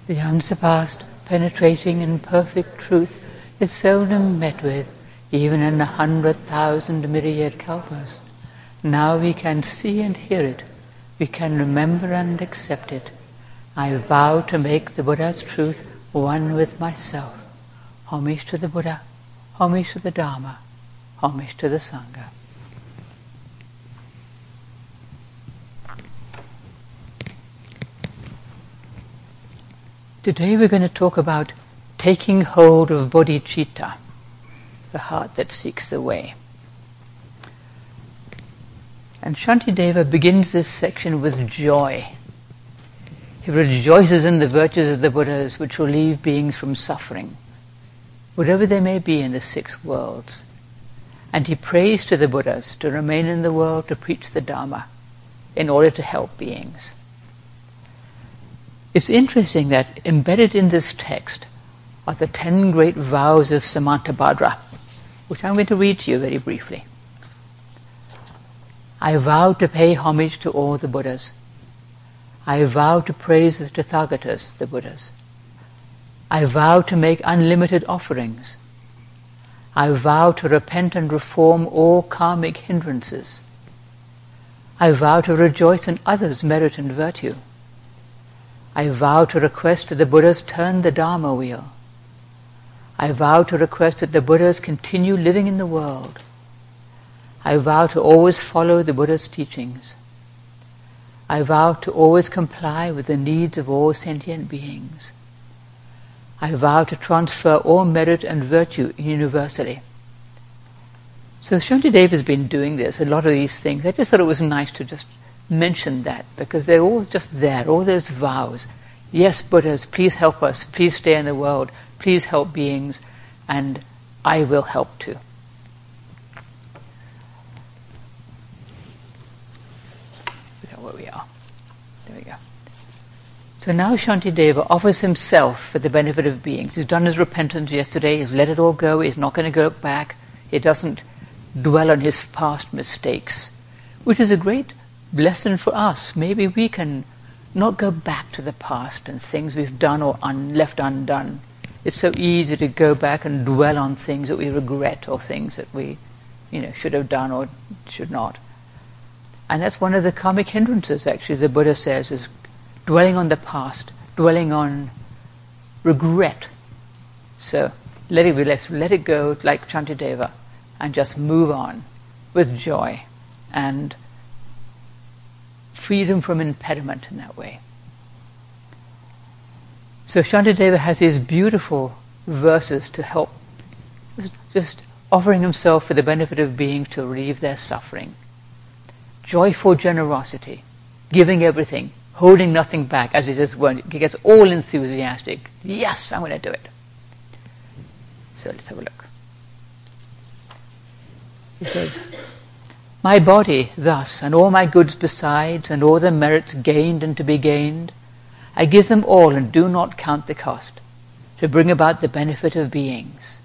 The unsurpassed, penetrating and perfect truth is seldom met with, even in 100,000 myriad kalpas. Now we can see and hear it. We can remember and accept it. I vow to make the Buddha's truth one with myself. Homage to the Buddha, homage to the Dharma, homage to the Sangha. Today we're going to talk about taking hold of bodhicitta, the heart that seeks the way. And Shantideva begins this section with joy. He rejoices in the virtues of the Buddhas which relieve beings from suffering, whatever they may be in the 6 worlds. And he prays to the Buddhas to remain in the world to preach the Dharma in order to help beings. It's interesting that embedded in this text are the 10 great vows of Samantabhadra, which I'm going to read to you very briefly. I vow to pay homage to all the Buddhas. I vow to praise the Tathagatas, the Buddhas. I vow to make unlimited offerings. I vow to repent and reform all karmic hindrances. I vow to rejoice in others' merit and virtue. I vow to request that the Buddhas turn the Dharma wheel. I vow to request that the Buddhas continue living in the world. I vow to always follow the Buddha's teachings. I vow to always comply with the needs of all sentient beings. I vow to transfer all merit and virtue universally. So Shantideva has been doing this, a lot of these things. I just thought it was nice to just mention that, because they're all just there, all those vows. Yes, Buddhas, please help us, please stay in the world, please help beings, and I will help too. Where we are. There we go. So now Shantideva offers himself for the benefit of beings. He's done his repentance yesterday, he's let it all go, he's not going to go back, he doesn't dwell on his past mistakes, which is a great lesson for us. Maybe we can not go back to the past and things we've done or left undone. It's so easy to go back and dwell on things that we regret or things that we should have done or should not. And that's one of the karmic hindrances, actually, the Buddha says, is dwelling on the past, dwelling on regret. So let's let it go like Shantideva and just move on with joy and freedom from impediment in that way. So Shantideva has these beautiful verses to help, just offering himself for the benefit of beings to relieve their suffering. Joyful generosity, giving everything, holding nothing back, as he says, when he gets all enthusiastic. Yes, I'm going to do it. So let's have a look. He says, my body thus, and all my goods besides, and all the merits gained and to be gained, I give them all and do not count the cost, to bring about the benefit of beings.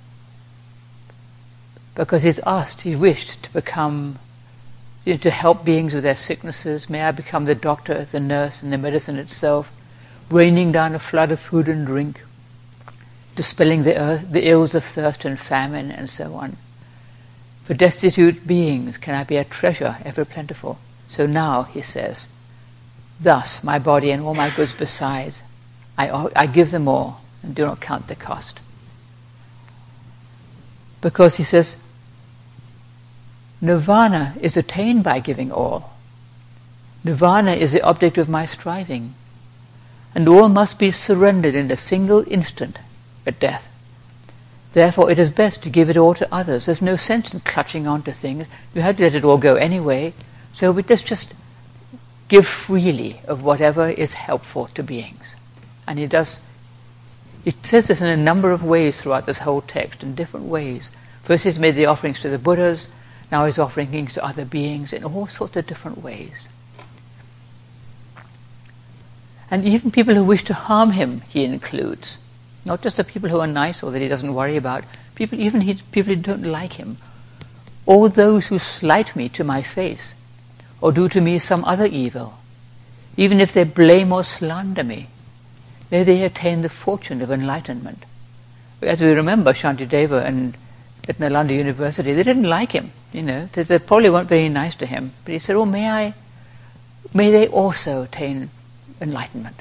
Because he wished to become, to help beings with their sicknesses. May I become the doctor, the nurse, and the medicine itself, raining down a flood of food and drink, dispelling the ills of thirst and famine, and so on. For destitute beings can I be a treasure ever plentiful. So now, he says, thus my body and all my goods besides, I give them all and do not count the cost. Because he says, nirvana is attained by giving all. Nirvana is the object of my striving, and all must be surrendered in a single instant at death. Therefore it is best to give it all to others. There's no sense in clutching on to things. You have to let it all go anyway. So we just give freely of whatever is helpful to beings. And it says this in a number of ways throughout this whole text, in different ways. First he's made the offerings to the Buddhas, now he's offering things to other beings in all sorts of different ways. And even people who wish to harm him, he includes. Not just the people who are nice or that he doesn't worry about, people who don't like him. All those who slight me to my face, or do to me some other evil, even if they blame or slander me, may they attain the fortune of enlightenment. As we remember, Shantideva at Nalanda University, they didn't like him, they probably weren't very nice to him, but he said, oh, may they also attain enlightenment.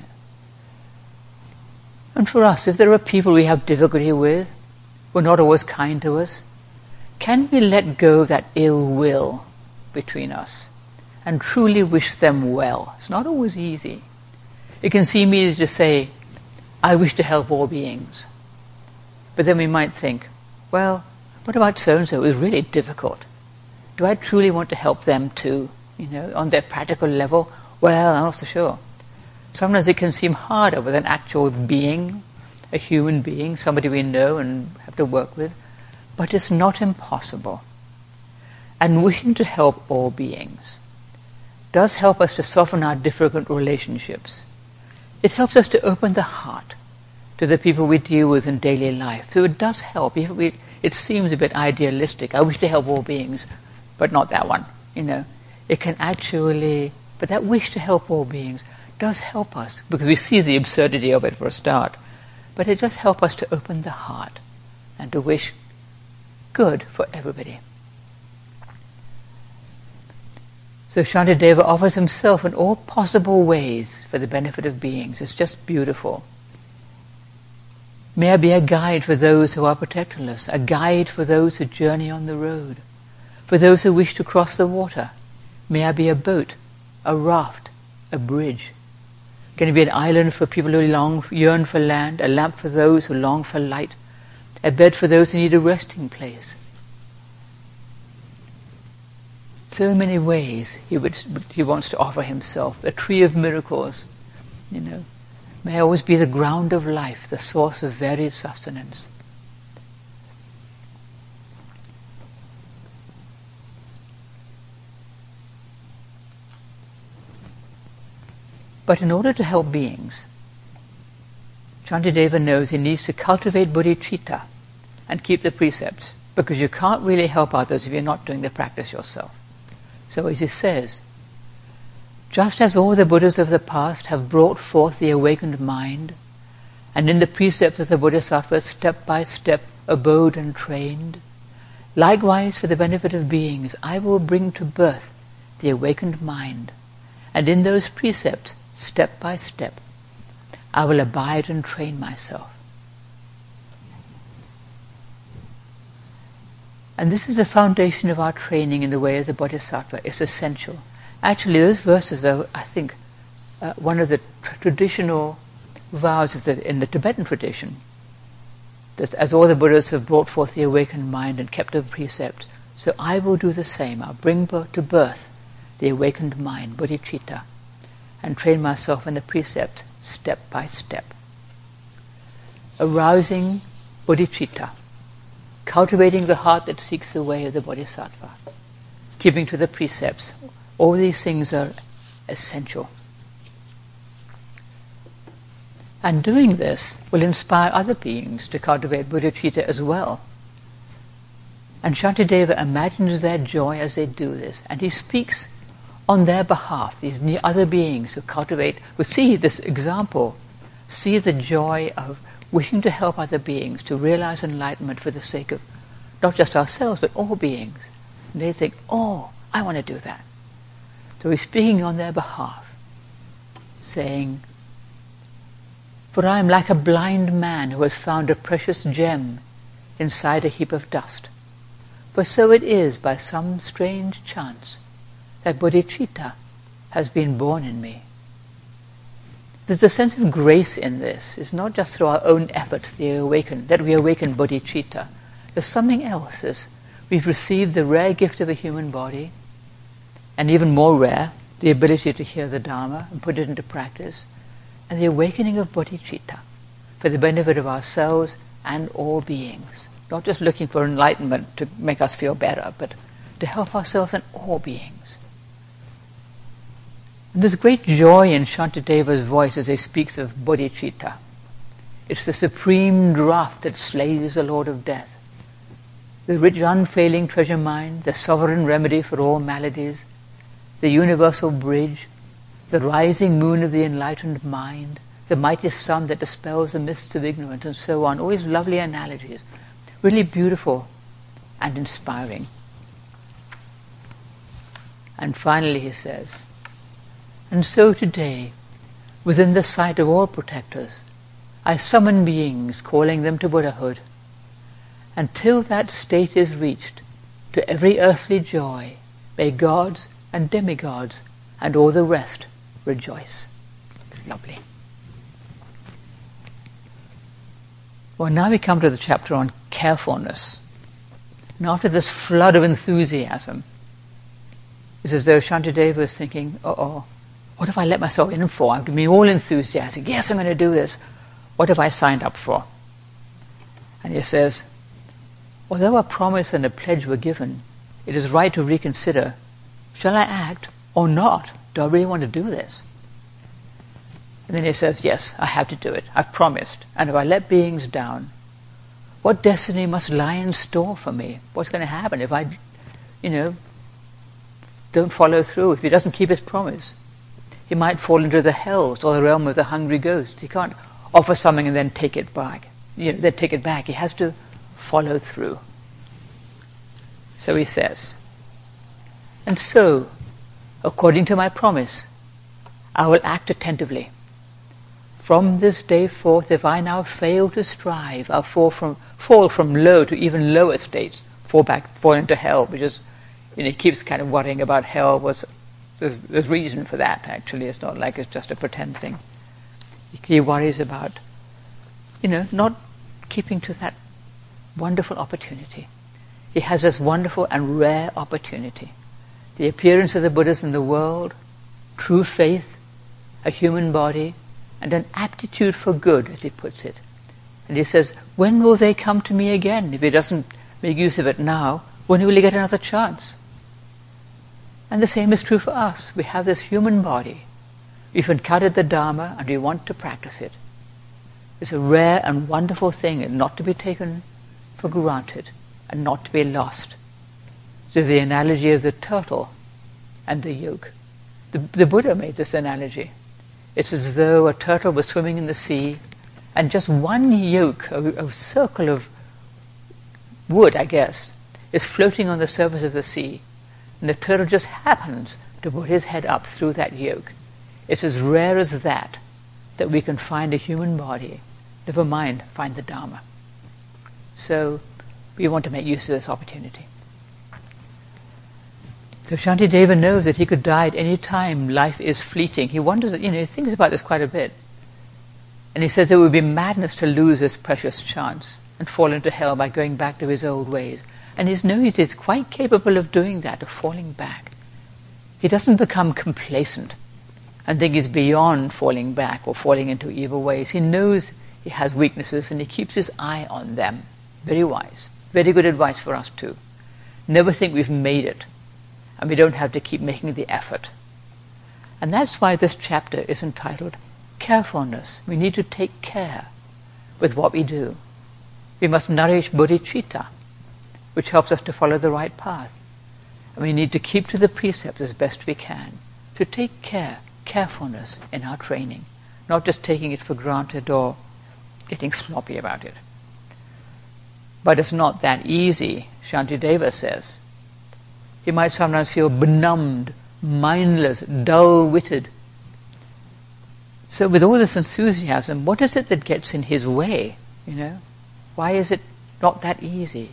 And for us, if there are people we have difficulty with, who are not always kind to us, can we let go of that ill will between us and truly wish them well? It's not always easy. It can seem easy to say, I wish to help all beings. But then we might think, well, what about so-and-so? It's really difficult. Do I truly want to help them too, on their practical level? Well, I'm not so sure. Sometimes it can seem harder with an actual being, a human being, somebody we know and have to work with, but it's not impossible. And wishing to help all beings does help us to soften our difficult relationships. It helps us to open the heart to the people we deal with in daily life. So it does help. It seems a bit idealistic. I wish to help all beings, but not that one. It can actually, but that wish to help all beings does help us, because we see the absurdity of it for a start, but it does help us to open the heart and to wish good for everybody. So Shantideva offers himself in all possible ways for the benefit of beings. It's just beautiful. May I be a guide for those who are protectorless, a guide for those who journey on the road, for those who wish to cross the water. May I be a boat, a raft, a bridge. Can it be an island for people who yearn for land, a lamp for those who long for light, a bed for those who need a resting place? So many ways he wants to offer himself, a tree of miracles, May I always be the ground of life, the source of varied sustenance. But in order to help beings, Shantideva knows he needs to cultivate bodhicitta and keep the precepts, because you can't really help others if you're not doing the practice yourself. So as he says, just as all the Buddhas of the past have brought forth the awakened mind, and in the precepts of the Bodhisattva step by step abode and trained, likewise for the benefit of beings I will bring to birth the awakened mind, and in those precepts, step by step, I will abide and train myself. And this is the foundation of our training in the way of the Bodhisattva. It's essential. Actually, those verses are, I think, one of the traditional vows in the Tibetan tradition. That as all the Buddhas have brought forth the awakened mind and kept the precepts, so I will do the same. I'll bring to birth the awakened mind, bodhicitta, and train myself in the precepts step by step. Arousing bodhicitta, cultivating the heart that seeks the way of the Bodhisattva, keeping to the precepts. All these things are essential. And doing this will inspire other beings to cultivate bodhicitta as well. And Shantideva imagines their joy as they do this, and he speaks on their behalf. These other beings who see this example, see the joy of wishing to help other beings to realize enlightenment for the sake of not just ourselves, but all beings. And they think, oh, I want to do that. So he's speaking on their behalf, saying, for I am like a blind man who has found a precious gem inside a heap of dust. For so it is by some strange chance that bodhicitta has been born in me. There's a sense of grace in this. It's not just through our own efforts that we awaken bodhicitta. There's something else. We've received the rare gift of a human body, and even more rare, the ability to hear the Dharma and put it into practice, and the awakening of bodhicitta for the benefit of ourselves and all beings. Not just looking for enlightenment to make us feel better, but to help ourselves and all beings. And there's great joy in Shantideva's voice as he speaks of bodhicitta. It's the supreme draught that slays the Lord of Death, the rich unfailing treasure mine, the sovereign remedy for all maladies, the universal bridge, the rising moon of the enlightened mind, the mighty sun that dispels the mists of ignorance, and so on. All these lovely analogies. Really beautiful and inspiring. And finally he says, and so today, within the sight of all protectors, I summon beings, calling them to Buddhahood. Until that state is reached, to every earthly joy, may gods and demigods and all the rest rejoice. Lovely. Well, now we come to the chapter on carefulness. And after this flood of enthusiasm, it's as though Shantideva is thinking, what have I let myself in for? I'm being all enthusiastic. Yes, I'm going to do this. What have I signed up for? And he says, although a promise and a pledge were given, it is right to reconsider, shall I act or not? Do I really want to do this? And then he says, yes, I have to do it. I've promised. And if I let beings down, what destiny must lie in store for me? What's going to happen if I, don't follow through, if he doesn't keep his promise? He might fall into the hells or the realm of the hungry ghost. He can't offer something and then take it back. Then take it back. He has to follow through. So he says, and so, according to my promise, I will act attentively. From this day forth, if I now fail to strive, I'll fall from low to even lower states, fall into hell, which is, he keeps kind of worrying about hell. There's reason for that, actually. It's not like it's just a pretend thing. He worries about, not keeping to that wonderful opportunity. He has this wonderful and rare opportunity. The appearance of the Buddhas in the world, true faith, a human body, and an aptitude for good, as he puts it. And he says, when will they come to me again? If he doesn't make use of it now, when will he get another chance? And the same is true for us. We have this human body. We've encountered the Dharma and we want to practice it. It's a rare and wonderful thing, and not to be taken for granted and not to be lost. So the analogy of the turtle and the yoke. The Buddha made this analogy. It's as though a turtle was swimming in the sea and just one yoke, a circle of wood, I guess, is floating on the surface of the sea. And the turtle just happens to put his head up through that yoke. It's as rare as that we can find a human body, never mind find the Dharma. So we want to make use of this opportunity. So Shantideva knows that he could die at any time. Life is fleeting. He wonders, he thinks about this quite a bit. And he says it would be madness to lose this precious chance and fall into hell by going back to his old ways. And he knows he's quite capable of doing that, of falling back. He doesn't become complacent and think he's beyond falling back or falling into evil ways. He knows he has weaknesses and he keeps his eye on them. Very wise. Very good advice for us too. Never think we've made it and we don't have to keep making the effort. And that's why this chapter is entitled Carefulness. We need to take care with what we do. We must nourish bodhicitta, which helps us to follow the right path. And we need to keep to the precepts as best we can, to take carefulness in our training, not just taking it for granted or getting sloppy about it. But it's not that easy, Shantideva says. He might sometimes feel benumbed, mindless, dull-witted. So with all this enthusiasm, what is it that gets in his way? Why is it not that easy?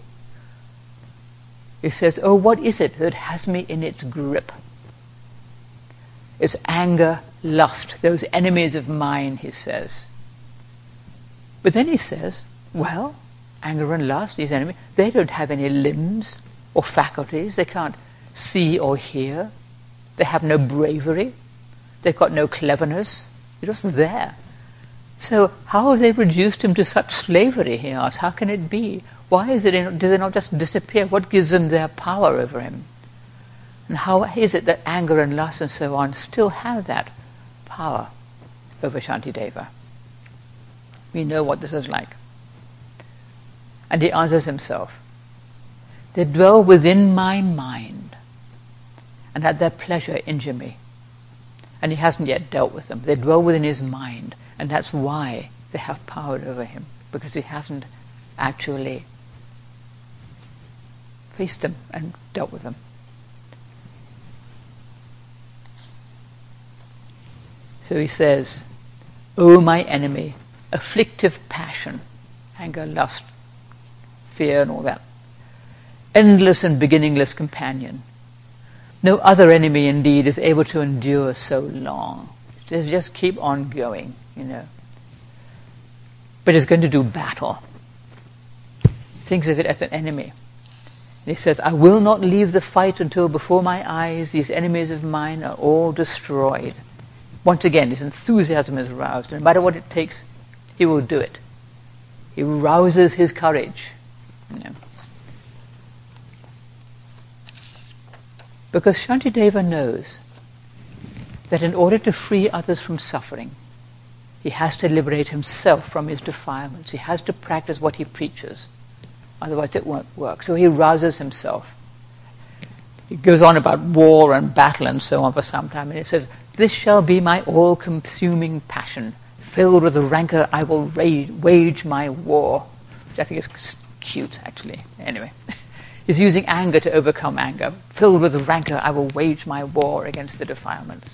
He says, what is it that has me in its grip? It's anger, lust, those enemies of mine, he says. But then he says, anger and lust, these enemies, they don't have any limbs or faculties. They can't see or hear. They have no bravery. They've got no cleverness. They're just there. So how have they reduced him to such slavery, he asks? How can it be? Why do they not just disappear? What gives them their power over him? And how is it that anger and lust and so on still have that power over Shantideva? We know what this is like. And he answers himself, they dwell within my mind and at their pleasure injure me. And he hasn't yet dealt with them. They dwell within his mind. And that's why they have power over him, because he hasn't actually faced them and dealt with them. So he says, "O my enemy, afflictive passion," anger, lust, fear and all that, "endless and beginningless companion. No other enemy indeed is able to endure so long." Just keep on going, But it's going to do battle. Thinks of it as an enemy. And he says, "I will not leave the fight until before my eyes these enemies of mine are all destroyed." Once again, his enthusiasm is roused. No matter what it takes, he will do it. He rouses his courage. Because Shantideva knows that in order to free others from suffering, he has to liberate himself from his defilements. He has to practice what he preaches. Otherwise it won't work. So he rouses himself. He goes on about war and battle and so on for some time. And he says, "This shall be my all-consuming passion. Filled with the rancor, I will wage my war." Which I think is cute, actually. Anyway. He's using anger to overcome anger. "Filled with the rancor, I will wage my war against the defilements."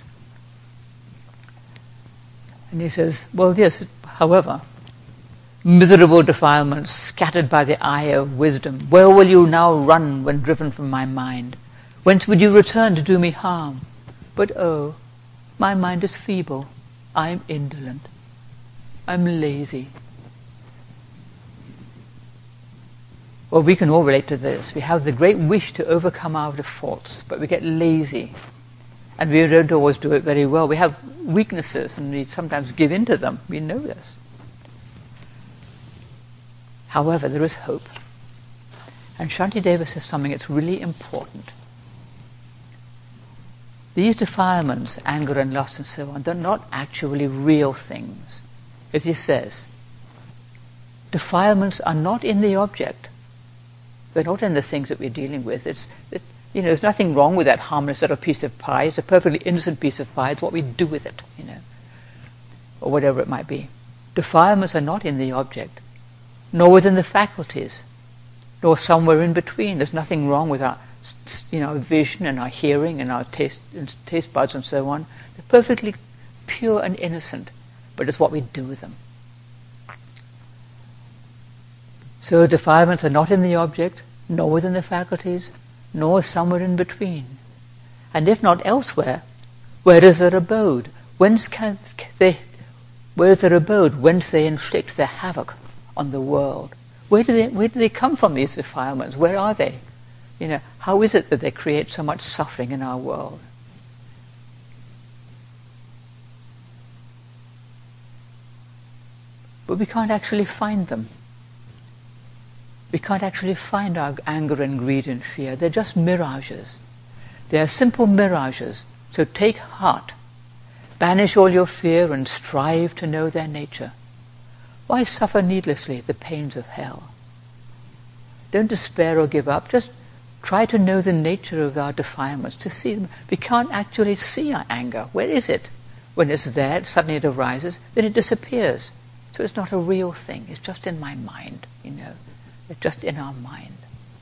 And he says, well, yes, however, "Miserable defilements scattered by the eye of wisdom, where will you now run when driven from my mind? Whence would you return to do me harm? But oh, my mind is feeble, I am indolent, I'm lazy." Well, we can all relate to this. We have the great wish to overcome our defaults, but we get lazy. And we don't always do it very well. We have weaknesses and we sometimes give in to them. We know this. However, there is hope. And Shantideva says something that's really important. These defilements, anger and lust and so on, they're not actually real things. As he says, defilements are not in the object. They're not in the things that we're dealing with. There's nothing wrong with that harmless little piece of pie. It's a perfectly innocent piece of pie. It's what we do with it, or whatever it might be. Defilements are not in the object, nor within the faculties, nor somewhere in between. There's nothing wrong with our, vision and our hearing and our taste buds and so on. They're perfectly pure and innocent, but it's what we do with them. So defilements are not in the object, nor within the faculties, nor somewhere in between. And if not elsewhere, where is their abode? Where is their abode? Whence they inflict their havoc on the world? Where do they come from, these defilements? Where are they? How is it that they create so much suffering in our world? But we can't actually find them. We can't actually find our anger and greed and fear. They're just mirages. They are simple mirages. So take heart. Banish all your fear and strive to know their nature. Why suffer needlessly the pains of hell? Don't despair or give up. Just try to know the nature of our defilements, to see them. We can't actually see our anger. Where is it? When it's there, suddenly it arises, then it disappears. So it's not a real thing. It's just in my mind, It's just in our mind.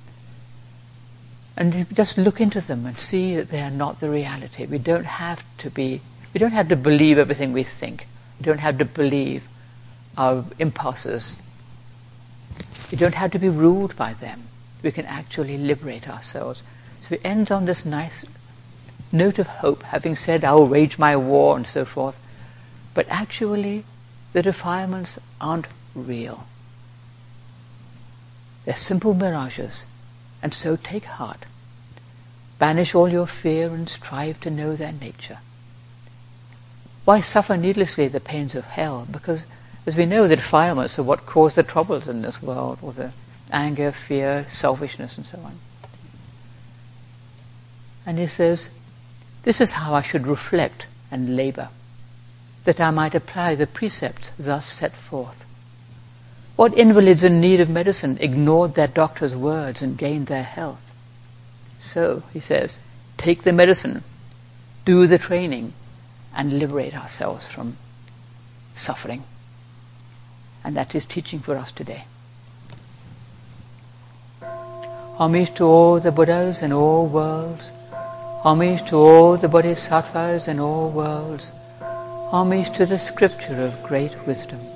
And you just look into them and see that they are not the reality. We don't have to believe everything we think. We don't have to believe our impulses. We don't have to be ruled by them. We can actually liberate ourselves. So he ends on this nice note of hope, having said, "I will wage my war," and so forth. But actually, the defilements aren't real. They're simple mirages, and so take heart. Banish all your fear and strive to know their nature. Why suffer needlessly the pains of hell? Because, as we know, the defilements are what cause the troubles in this world, or the anger, fear, selfishness, and so on. And he says, "This is how I should reflect and labor, that I might apply the precepts thus set forth. What invalids in need of medicine ignored their doctor's words and gained their health? So," he says, "take the medicine, do the training, and liberate ourselves from suffering. And that is teaching for us today. Homage to all the Buddhas in all worlds. Homage to all the Bodhisattvas in all worlds. Homage to the scripture of great wisdom.